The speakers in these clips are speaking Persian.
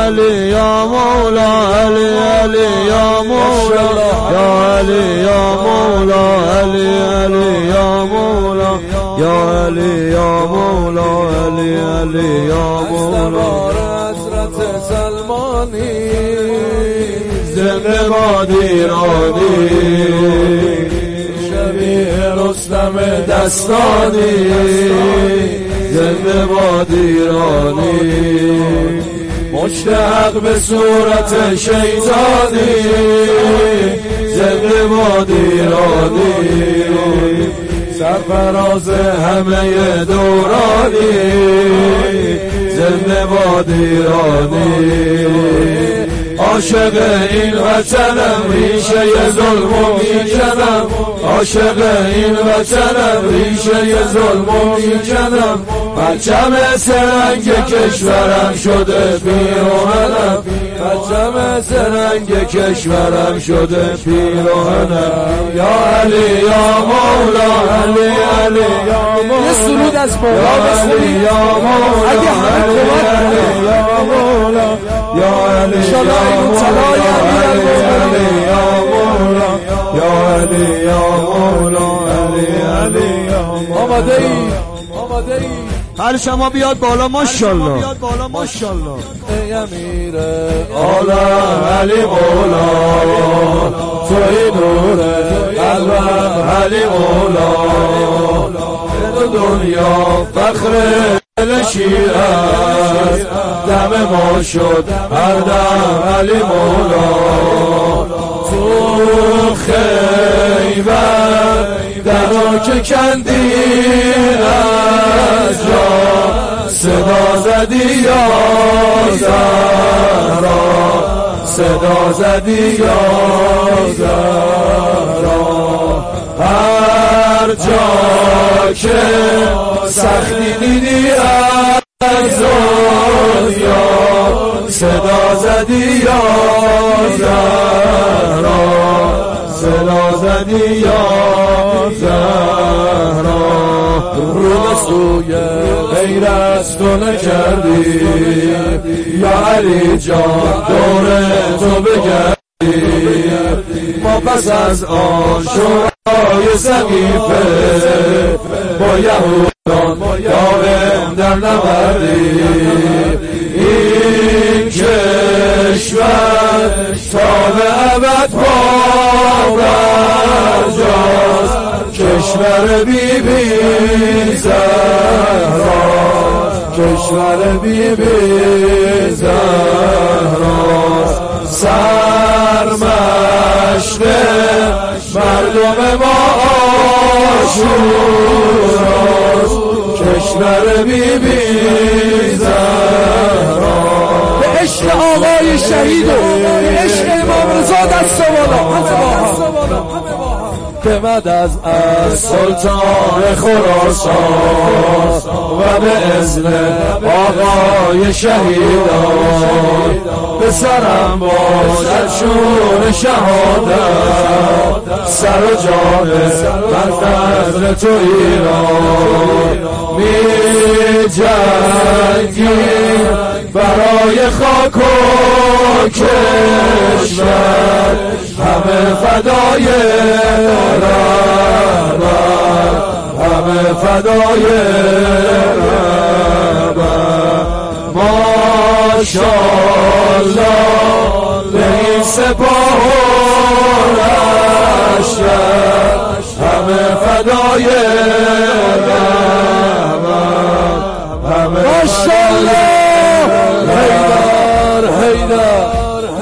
علی یا مولا علی علی یا مولا یا علی یا مولا علی علی یا مولا یا علی یا مولا علی علی یا مولا حضرت سلمانی زنده باد ایرانی شبیه رستم دستانی زنده باد ایرانی مشتاق به صورت شیطانی زنده باد ایرانی سرفراز همه دورانی زنده باد ایرانی عاشق این وطنم ریشه ظلمو میکنم عاشق این وطنم ریشه ظلمو میکنم پرچم سرنگ کشورم شده پیراهنم پرچم سرنگ کشورم شده پیراهنم یا علی یا مولا علی علی یا مولا یه سرود از مولا بخونی یا مولا اگه همه کمک یا مولا یا علی یا مولا یا مولا یا علی یا مولا علی علی یا مولا آماده ای هر شما بیاد بالا ماشاءالله ای امیر عالم علی مولا توی نور قلبم علی مولا تو دنیا فخر شیعه است دم ما شد هر دم علی مولا تو خیبر درا که کندی از جا صدا زدی یا زهرا صدا زدی یا زهرا هر جا که سختی دیدی از دنیا صدا زدی یا زهرا صدا زدی یا زهرا رو سوی غیر از تو نکردی یا علی جان دور تو بگردی ما پس از آن شورای سقیفه با یهودان داغم در نوردی این کشور تا به ابد برجاست کشور بی بی زهرا کشور بی بی زهرا سرمشق مردم ما آشوراست کشور بی بی زهرا به عشق آقای شهید و به عشق امام رضا دست بالا به مدد از سلطان خراسان و به اذن آقای شهیدان به سرم باشد شور شهادت سر و جان بر فضل تو ایران می جنگی برای خاک و کشور همه فدای رهبر همه فدای رهبر ماشاءالله به این سپاه و لشکر همه فدای رهبر همه ماشاءالله حیدر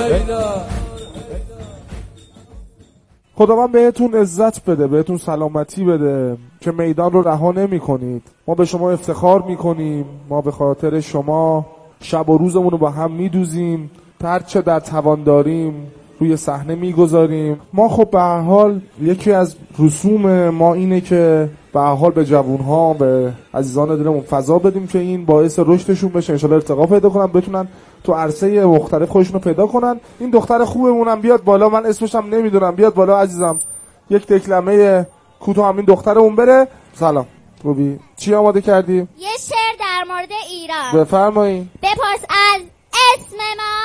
خداوند بهتون عزت بده، بهتون سلامتی بده که میدان رو رها نمی کنید. ما به شما افتخار می کنیم، ما به خاطر شما شب و روزمون رو با هم می دوزیم، هرچه در توان داریم روی صحنه می گذاریم. ما خب به هر حال یکی از رسوم ما اینه که به هر حال به جوانها، به عزیزان دلمون فضا بدیم که این باعث رشدشون بشه، انشالله ارتقا پیدا کنن، بتونن تو عرصه مختلف خودشونو پیدا کنن. این دختر خوبمونم بیاد بالا، من اسمشم نمیدونم، بیاد بالا عزیزم، یک دکلمه کوتاه همین دخترمون بره. سلام خوبی؟ چی آماده کردی؟ یه شعر در مورد ایران. بفرمایید. بپرس از اسم ما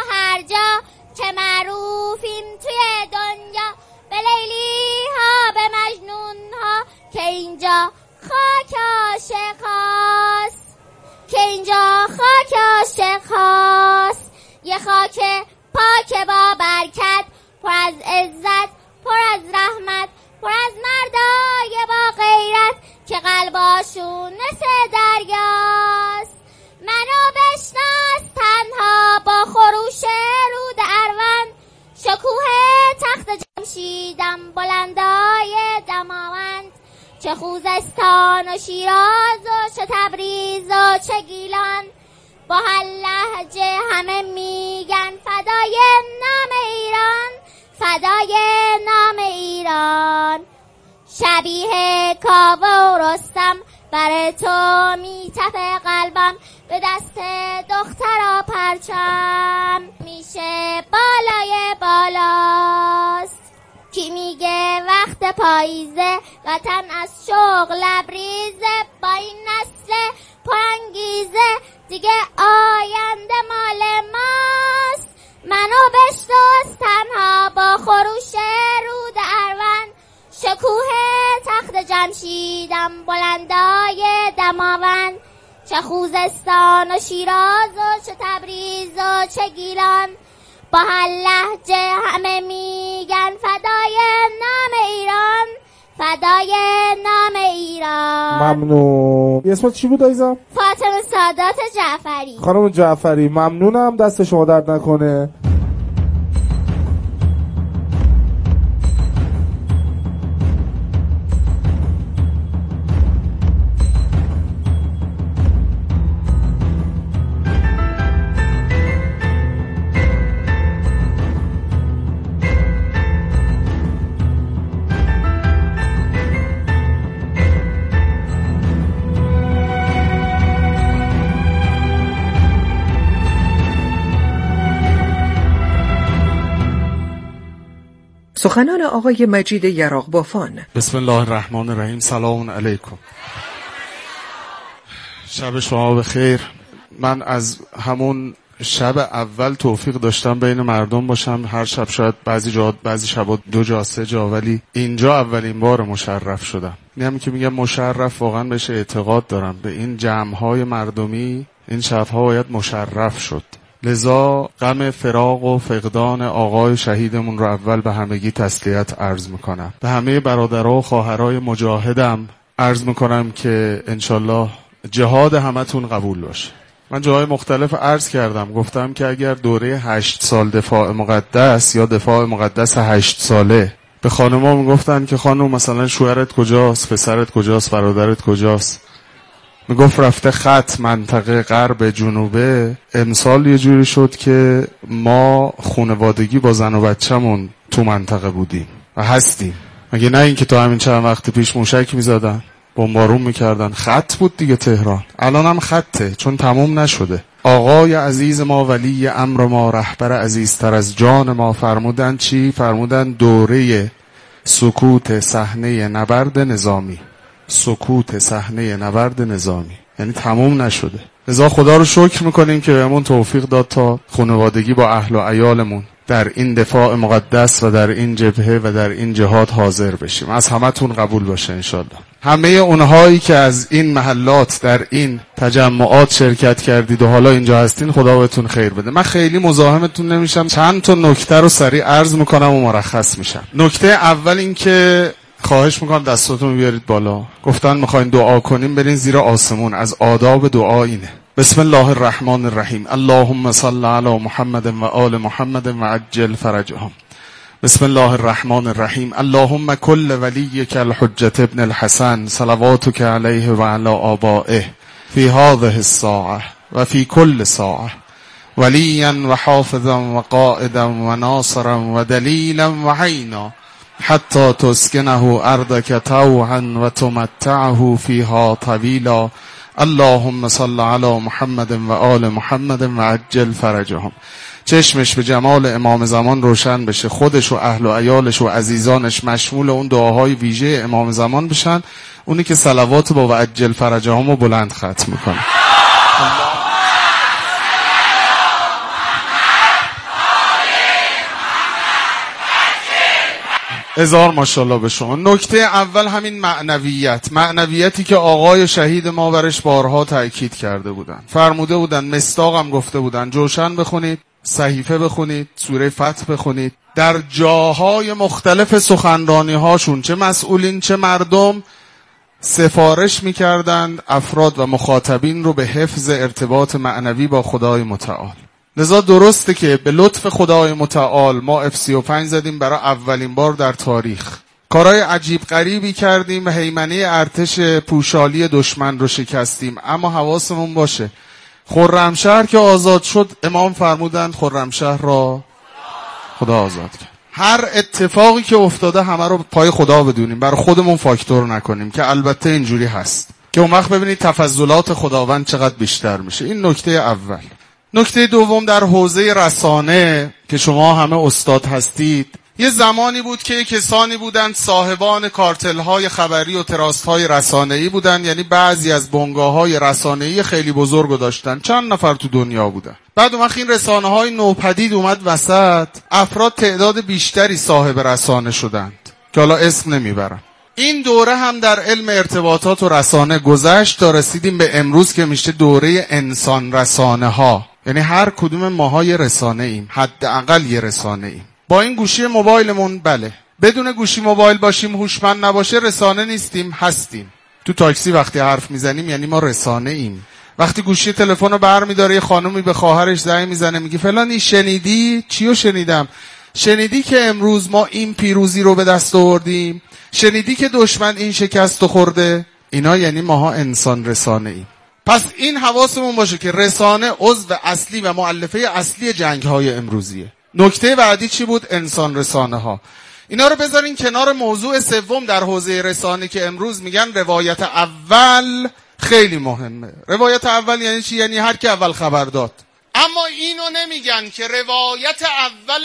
اینجا که معروفیم توی دنیا، به لیلی ها به مجنون ها، که اینجا خاک عاشق هاست، که اینجا خاک عاشق هاست. یه خاک پاک با برکت، پر از عزت، پر از رحمت، پر از مردای با غیرت، که قلباشون مثل دریاست. منو بشناس تنها با خروش رود اروند، شکوه تخت جمشیدم بلندای دماوند، چه خوزستان و شیراز و چه تبریز و چه گیلان، با هر لهجه همه میگن فدای نام ایران، فدای نام ایران. شبیه کاوه و رستم بر تو میتپه قلبم، به دست دخترا پرچم میشه بالای بالاست. کی میگه وقت پاییزه وطن از شوق لبریزه، با این نسل پرانگیزه دیگه آینده مال ماست. منو بشناس تنها با خروش رود اروند، شکوه تخت جمشیدم بلندای دماوند، چه خوزستان و شیراز و چه تبریز و چه گیلان، با هر لهجه همه میگن فدای نام ایران، فدای نام ایران. ممنون. اسمت چی بود عزیزم؟ فاطمه سادات جعفری. خانم جعفری ممنونم، دست شما درد نکنه. سخنان آقای مجید یراقبافان. بسم الله الرحمن الرحیم. سلام علیکم. شب شما بخیر. من از همون شب اول توفیق داشتم بین مردم باشم. هر شب شاید بعضی شبا 2 جا 3 جا، ولی اینجا اولین بار مشرف شدم. همین که میگم مشرف، واقعا بهش اعتقاد دارم. به این جمع‌های مردمی این شب‌ها باید مشرف شد. لذا غم فراق و فقدان آقای شهیدمون رو اول به همگی تسلیت عرض میکنم. به همه برادرها و خواهرای مجاهدم عرض میکنم که انشالله جهاد همتون قبول باشه. من جاهای مختلف عرض کردم، گفتم که اگر دوره 8 سال دفاع مقدس یا دفاع مقدس 8 ساله به خانم‌ها میگفتن که خانم مثلا شوهرت کجاست، پسرت کجاست، برادرت کجاست، میگفت رفته خط منطقه غرب جنوبه، امسال یه جوری شد که ما خانوادگی با زن و بچه‌مون تو منطقه بودیم و هستیم. مگه نه اینکه تا همین چند وقت پیش موشک میزدن، بمبارون میکردن، خط بود دیگه تهران. الان هم خطه، چون تموم نشده. آقای عزیز ما، ولی امر ما، رهبر عزیزتر از جان ما فرمودن چی؟ فرمودن دوره سکوت صحنه نبرد نظامی. سکوت صحنه نبرد نظامی یعنی تموم نشده. لذا خدا رو شکر میکنیم که بهمون توفیق داد تا خانوادگی با اهل و عیالمون در این دفاع مقدس و در این جبهه و در این جهاد حاضر بشیم. از همتون قبول باشه انشالله. همه اونهایی که از این محلات در این تجمعات شرکت کردید و حالا اینجا هستین، خدا بهتون خیر بده. من خیلی مزاحمتون نمیشم، چند تا نکته رو سریع عرض میکنم و مرخص میشم. نکته اول این که خواهش میکنم دستاتون بیارید بالا. گفتن میخواین دعا کنیم، برین زیر آسمون. از آداب دعا اینه. بسم الله الرحمن الرحیم. اللهم صل علی محمد و آل محمد و عجل فرجهم. بسم الله الرحمن الرحیم. اللهم کل ولیک الحجة ابن الحسن صلواتک علیه و علی آبائه فی هذه الساعه و فی کل ساعه ولیا و حافظا و قائدا و ناصرا و دلیلا و عینا حتی تسکنه ارضک طوعا و تمتعه فیها طویلا. اللهم صل علی محمد و آل محمد و عجل فرجهم. چشمش به جمال امام زمان روشن بشه، خودش و اهل و عیالش و عزیزانش مشمول اون دعاهای ویژه امام زمان بشن. اونی که صلوات با و عجل فرجهم رو بلند ختم میکنه. هزار ماشاءالله به شما. نکته اول همین معنویتی که آقای شهید ما برش بارها تأکید کرده بودن. فرموده بودن، مصداقم گفته بودن، جوشن بخونید، صحیفه بخونید، سوره فتح بخونید. در جاهای مختلف سخنرانی هاشون چه مسئولین چه مردم سفارش میکردند افراد و مخاطبین رو به حفظ ارتباط معنوی با خدای متعال. لذا درسته که به لطف خدای متعال ما F35 زدیم برای اولین بار در تاریخ. کارهای عجیب غریبی کردیم و هیمنه ارتش پوشالی دشمن رو شکستیم. اما حواسمون باشه خرمشهر که آزاد شد امام فرمودند خرمشهر را خدا آزاد کرد. هر اتفاقی که افتاده همه رو پای خدا بدونیم، برای خودمون فاکتور نکنیم که البته اینجوری هست که اون وقت ببینید تفضلات خداوند چقدر بیشتر میشه. این نکته اول. نکته دوم، در حوزه رسانه که شما همه استاد هستید، یه زمانی بود که کسانی بودند صاحبان کارتل‌های خبری و تراست‌های رسانه‌ای بودند، یعنی بعضی از بنگاه‌های رسانه‌ای خیلی بزرگ داشتن، چند نفر تو دنیا بودن. بعد اون وقت این رسانه‌های نوپدید اومد وسط، افراد تعداد بیشتری صاحب رسانه شدند که حالا اسم نمیبرم. این دوره هم در علم ارتباطات و رسانه گذشت تا رسیدیم به امروز که میشه دوره انسان رسانه ها، یعنی هر کدوم ماها یه رسانه ایم، حداقل یه رسانه ایم. با این گوشی موبایلمون بله، بدون گوشی موبایل باشیم هوشمند نباشه رسانه نیستیم، هستیم. تو تاکسی وقتی حرف میزنیم یعنی ما رسانه ایم. وقتی گوشی تلفن رو برمی‌داره یه خانومی به خواهرش زنگ میزنه میگه فلانی شنیدی؟ چیو شنیدم؟ شنیدی که امروز ما این پیروزی رو به دست آوردیم؟ شنیدی که دشمن این شکست رو خورده؟ اینا یعنی ماها انسان رسانه ایم. پس این حواسمون باشه که رسانه عضو اصلی و مؤلفه اصلی جنگ‌های امروزیه. نکته بعدی چی بود؟ انسان رسانه ها. اینا رو بذارین کنار. موضوع سوم در حوزه رسانه که امروز میگن روایت اول خیلی مهمه. روایت اول یعنی چی؟ یعنی هر کی اول خبر داد. اما اینو نمیگن که روایت اول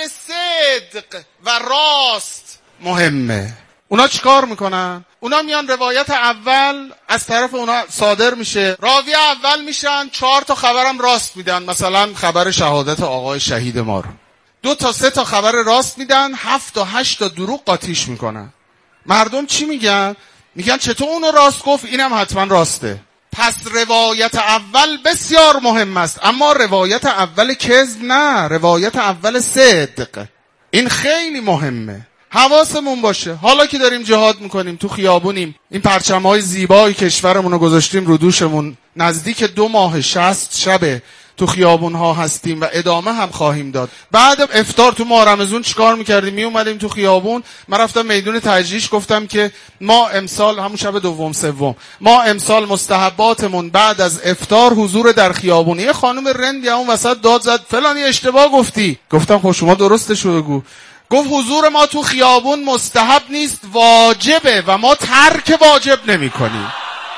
صدق و راست مهمه. اونا چیکار میکنن؟ اونا میان روایت اول از طرف اونا صادر میشه، راوی اول میشن، 4 تا خبرم راست میدن، مثلا خبر شهادت آقای شهید ما رو 2 تا 3 تا خبر راست میدن، 7 تا 8 تا دروغ قاطیش میکنن. مردم چی میگن؟ میگن چطور اونو راست گفت، اینم حتما راسته. پس روایت اول بسیار مهم است، اما روایت اول کذب نه، روایت اول صدق. این خیلی مهمه، حواسمون باشه. حالا که داریم جهاد میکنیم، تو خیابونیم، این پرچم‌های زیبای کشورمون رو گذاشتیم رو دوشمون، نزدیک 2 ماه 60 شبه تو خیابون‌ها هستیم و ادامه هم خواهیم داد. بعد افطار تو ماه رمضان چیکار می‌کردیم؟ میومدیم تو خیابون. من رفتم میدون تجریش، گفتم که ما امسال، همون شب دوم سوم، ما امسال مستحباتمون بعد از افطار حضور در خیابون. یه خانم رندی اون وسط داد زد فلانی اشتباه گفتی. گفتم خب شما درستش رو بگو. گفت حضور ما تو خیابون مستحب نیست، واجبه و ما ترک واجب نمی‌کنیم.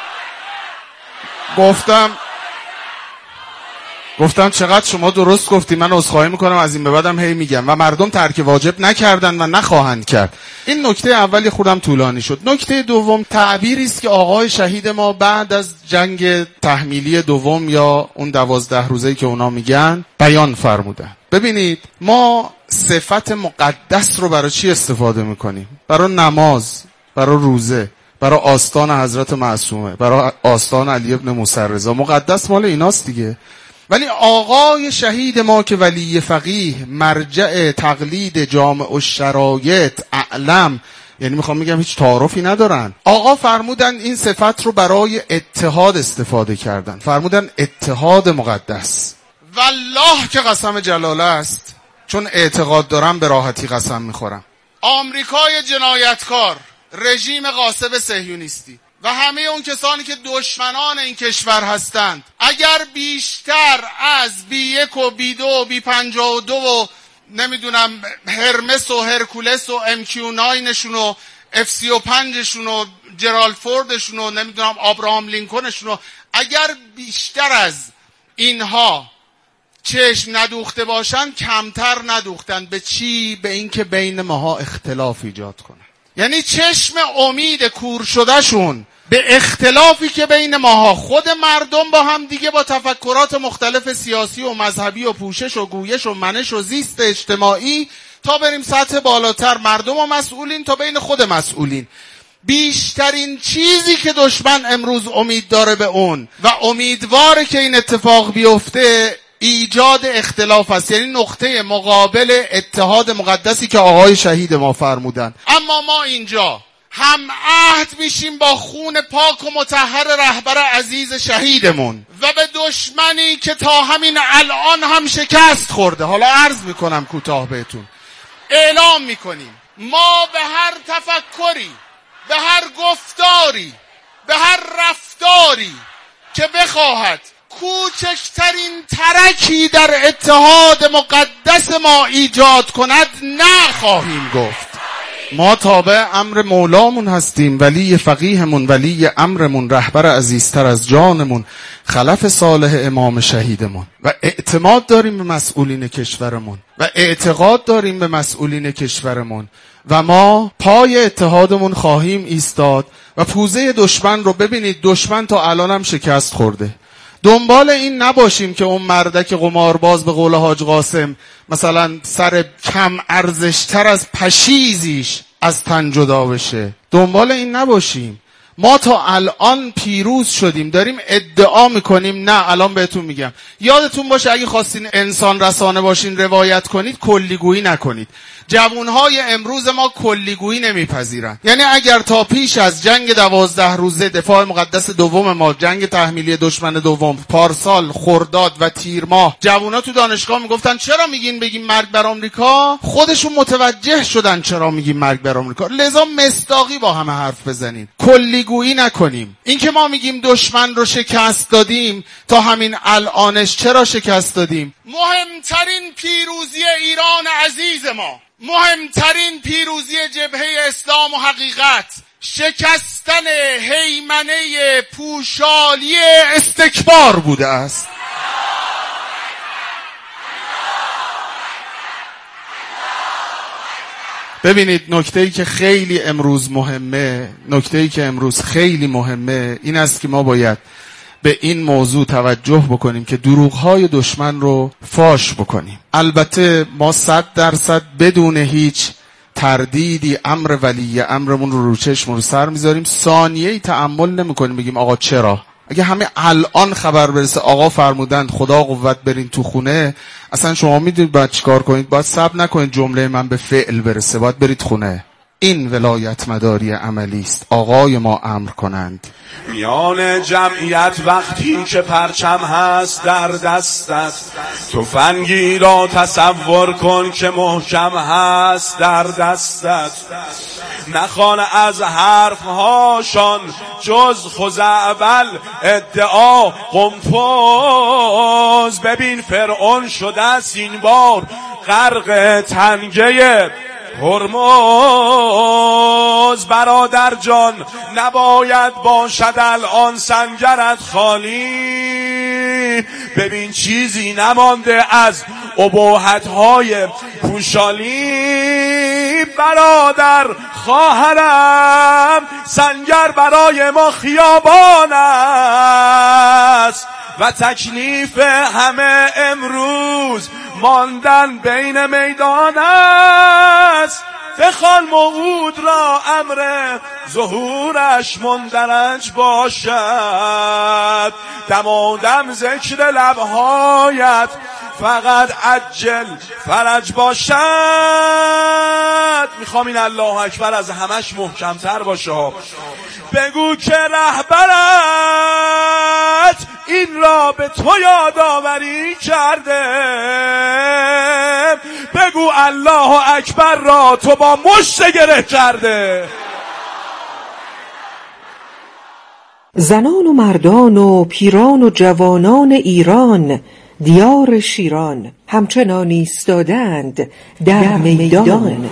گفتم چقدر شما درست گفتی، من عذرخواهی میکنم، از این به بعدم هی میگم. و مردم ترک واجب نکردن و نخواهند کرد. این نکته اولی خودم طولانی شد. نکته دوم تعبیری است که آقای شهید ما بعد از جنگ تحمیلی دوم یا اون 12 روزه‌ای که اونا میگن بیان فرمودن. ببینید ما صفت مقدس رو برای چی استفاده میکنیم؟ برای نماز، برای روزه، برای آستان حضرت معصومه، برای آستان علی ابن موسی رضا. مقدس مال ایناست دیگه. ولی آقای شهید ما که ولی فقیه، مرجع تقلید، جامع الشرایط، اعلم، یعنی میخوام بگم هیچ تعارفی ندارن. آقا فرمودن این صفت رو برای اتحاد استفاده کردن، فرمودن اتحاد مقدس. والله که قسم جلاله است، چون اعتقاد دارم به راحتی قسم میخورم. آمریکای جنایتکار، رژیم غاصب صهیونیستی و همه اون کسانی که دشمنان این کشور هستند، اگر بیشتر از B1 و B2 و B52 و نمیدونم هرمس و هرکولس و MQ9شون و F35شون و جرالد فوردشون و نمیدونم آبراهام لینکلنشون و اگر بیشتر از اینها چشم ندوخته باشن، کمتر ندوختن به چی؟ به این که بین ماها اختلاف ایجاد کنن. یعنی چشم امید کور شده شون به اختلافی که بین ماها، خود مردم با هم دیگه با تفکرات مختلف سیاسی و مذهبی و پوشش و گویش و منش و زیست اجتماعی تا بریم سطح بالاتر. مردم و مسئولین تا بین خود مسئولین. بیشترین چیزی که دشمن امروز امید داره به اون و امیدواره که این اتفاق بیفته ایجاد اختلاف است، یعنی نقطه مقابل اتحاد مقدسی که آقای شهید ما فرمودن. اما ما اینجا هم عهد میشیم با خون پاک و مطهر رهبر عزیز شهیدمون و به دشمنی که تا همین الان هم شکست خورده، حالا عرض میکنم کوتاه بهتون، اعلام میکنیم ما به هر تفکری، به هر گفتاری، به هر رفتاری که بخواهد کوچکترین ترکی در اتحاد مقدس ما ایجاد کند نخواهیم گفت. ما تابع امر مولامون هستیم، ولی فقیهمون، ولی امرمون، رهبر عزیزتر از جانمون، خلف صالح امام شهیدمون، و اعتماد داریم به مسئولین کشورمون و اعتقاد داریم به مسئولین کشورمون و ما پای اتحادمون خواهیم ایستاد و پوزه دشمن رو ببینید. دشمن تا الان هم شکست خورده. دنبال این نباشیم که اون مردک قمارباز به قول حاج قاسم مثلا سر کم ارزشتر از پشیزیش از تن جدا بشه. دنبال این نباشیم. ما تا الان پیروز شدیم، داریم ادعا میکنیم. نه، الان بهتون میگم، یادتون باشه اگه خواستین انسان رسانه باشین روایت کنید، کلیگویی نکنید. جوانهای امروز ما کلیگویی نمیپذیرن. یعنی اگر تا پیش از جنگ 12 روزه دفاع مقدس دوم ما، جنگ تحمیلی دشمن دوم، پارسال خرداد و تیر ماه، جوونا تو دانشگاه میگفتن چرا بگیم مرگ بر آمریکا، خودشون متوجه شدن چرا میگیم مرگ بر آمریکا. لذا مصداقی با همه حرف بزنیم، کلیگویی نکنیم. این که ما میگیم دشمن رو شکست دادیم، تا همین الانش چرا شکست دادیم؟ مهمترین پیروزی ایران عزیز ما، مهمترین پیروزی جبهه اسلام و حقیقت، شکستن هیمنه پوشالی استکبار بوده است. ببینید، نکته‌ای که خیلی امروز مهمه این است که ما باید به این موضوع توجه بکنیم که دروغ‌های دشمن رو فاش بکنیم. البته ما 100% بدون هیچ تردیدی امر ولی امرمون رو چشم رو سر میذاریم، ثانیه‌ای تأمل نمی‌کنیم بگیم آقا چرا. اگه همه الان خبر برسه آقا فرمودند خدا قوت برین تو خونه، اصلا شما میدونید باید چیکار کنید؟ باید صبر نکنید جمله من به فعل برسه، باید برید خونه. این ولایت مداری عملی است. آقای ما امر کنند. میان جمعیت وقتی که پرچم هست در دستت، تفنگی را تصور کن که محکم هست در دستت. نخوان از حرفهاشان جز خزعبل ادعا قمفاز. ببین فرعون شده است این بار غرق تنگه هرمز. برادر جان نباید باشد الان سنگرت خالی. ببین چیزی نمانده از اباحت‌های پوشالی. برادر خواهرم سنگر برای ما خیابان است و تکلیف همه امروز ماندن بین میدان است. بخوان موعود را امر ظهورش مندرج باشد. دمادم ذکر لبهایت فقط عجل فرج باشد. میخوام این الله اکبر از همش محکمتر باشه. بگو که رهبرت این را به تو یادآوری کرده. بگو الله اکبر را تو با مشت گره کرده. زنان و مردان و پیران و جوانان ایران، دیار شیران، همچنان ایستادند در میدان.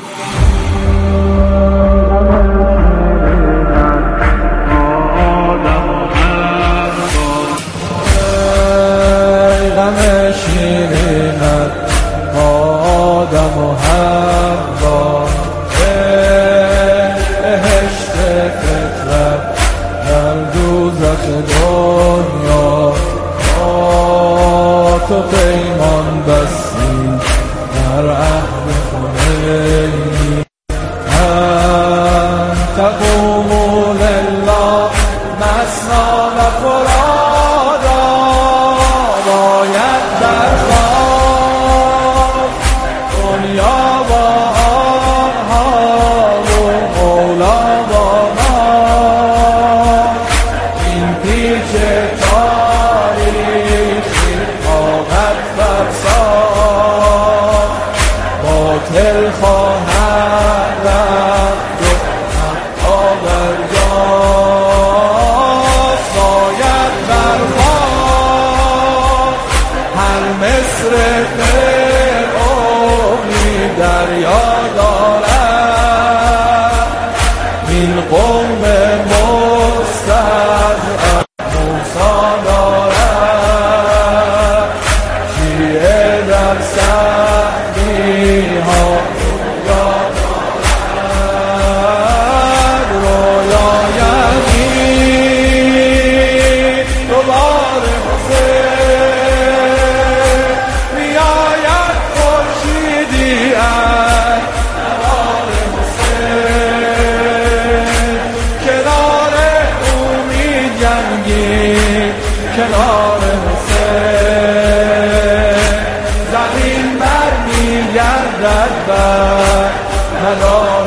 آدم و حوا بهشت فطرت در دوزخ دنیا، با تو پیمان بستی در عهد خونه افسار باطل خواهد رفت و حقا برجاست باید برخواست هر مصر فرعونی دریا دارد این قوم مستضعف موسی دارد شیعه در سعدی ها رویا یعنی دوباره حسین میآید خورشیدی از نوار حسین کنار امید جنگید کنار حسین زمین بر میگردد بر مدار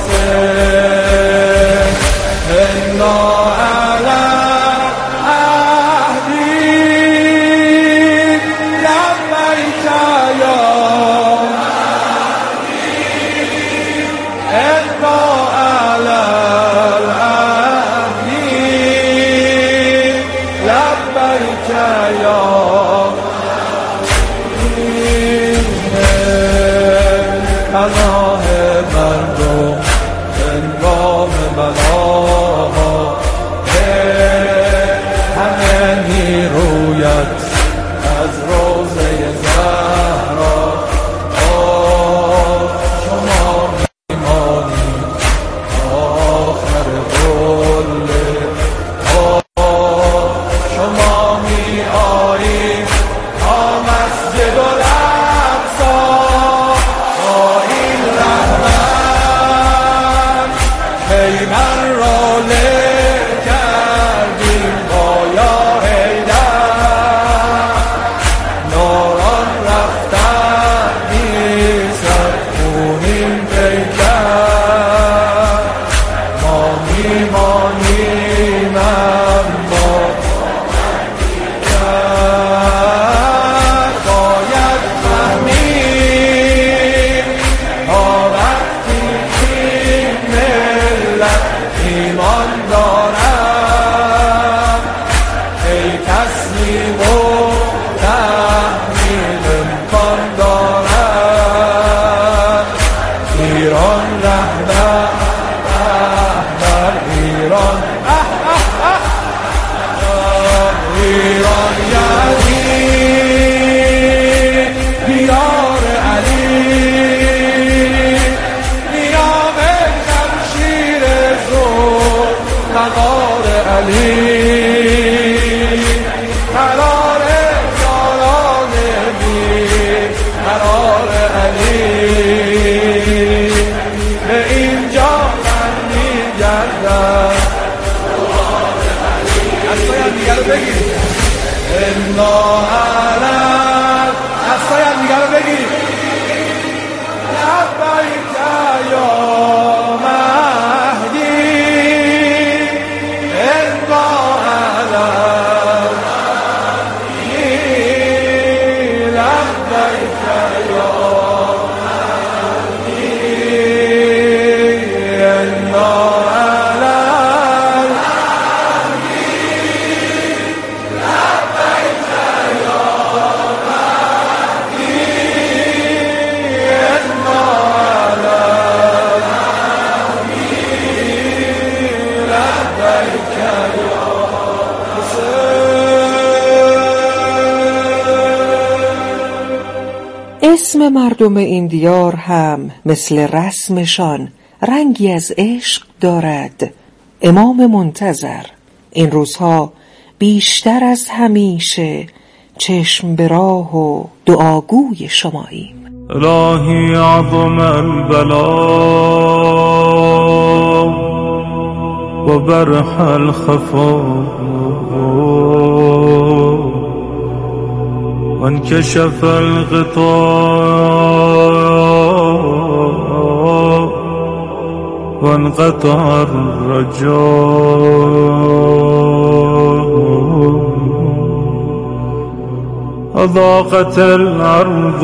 حسین انا علی عهدی لبیک یا انا علی العهدی لبیک یا پناه مردم هنگام بلاها همه نیرویت از روضه زهرا شما میمانی آخر قله شما می آیی تا مسجد الاقصی با این رحمت پیمن را له کردیم با یا حیدر ناران رفتن نیست خونین پیکر ما میمانیم اما باید فهمید تا وقتی این ملت ایمان دارد ای تسلیم و تحمیل امکان دارد ایران رهبر ایران ایران یعنی دیار علی نیام شمشیر زور مقار علی قرار سالان بی قرار علی به اینجا من میگردم اصلایم دیگر رو بگیرید انا علم اصلایم دیگر رو بگیرید لبیک یا مهدی انا علم لبیک یا مهدی انا اسم مردم این دیار هم مثل رسمشان رنگی از عشق دارد. امام منتظر این روزها بیشتر از همیشه چشم به راه و دعاگوی شماییم. الهی عظم البلا و برح الخفا و انکشف الغطاء و انقطع الرجاء وضاقت الأرض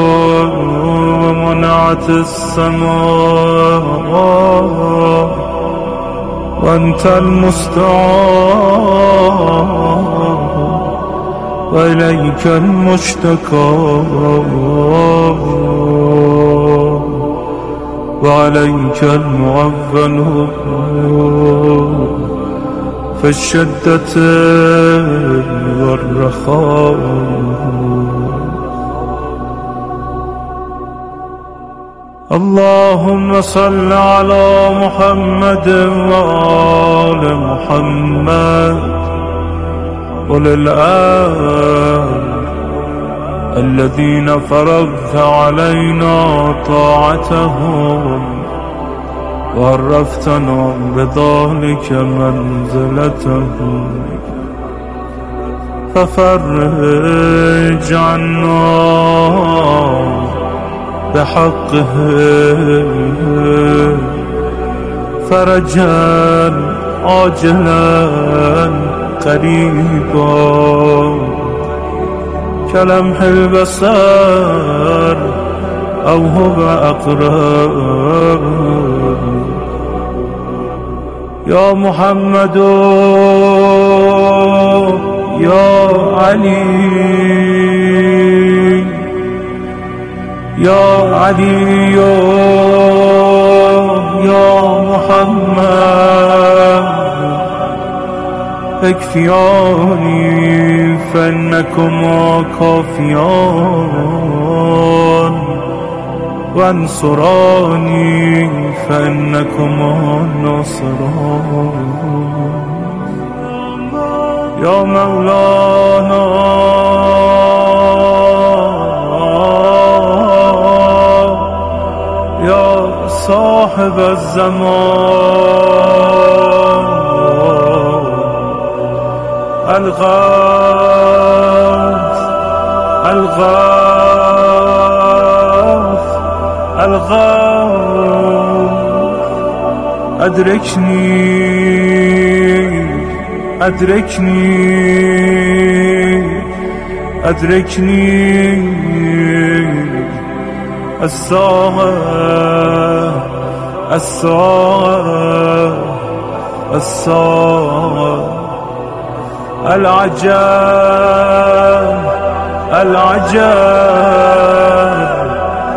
ومنعت السماء وأنت المستعان وإليك المشتكى وعليك المعول في الشدة والرخاء. اللهم صل على محمد وآل محمد وللآل الذين فرضت علينا طاعتهم وعرفتنا بذلك منزلتهم ففرج عنا بحقه فرجا عاجلا قريبا كلمح البصر أو هو أقرب. يا محمد يا علي يا علي يا محمد اكفياني فإنكما كافيان وانصراني فإنكما ناصران. يا مولانا يا صاحب الزمان الغاث الغاث الغاث أدركني أدركني أدركني الساعة الساعة الساعة العجاب العجاب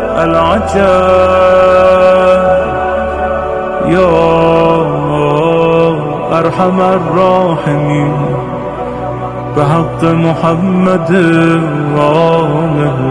العجاب. يا أرحم الراحمين بحق محمد وآله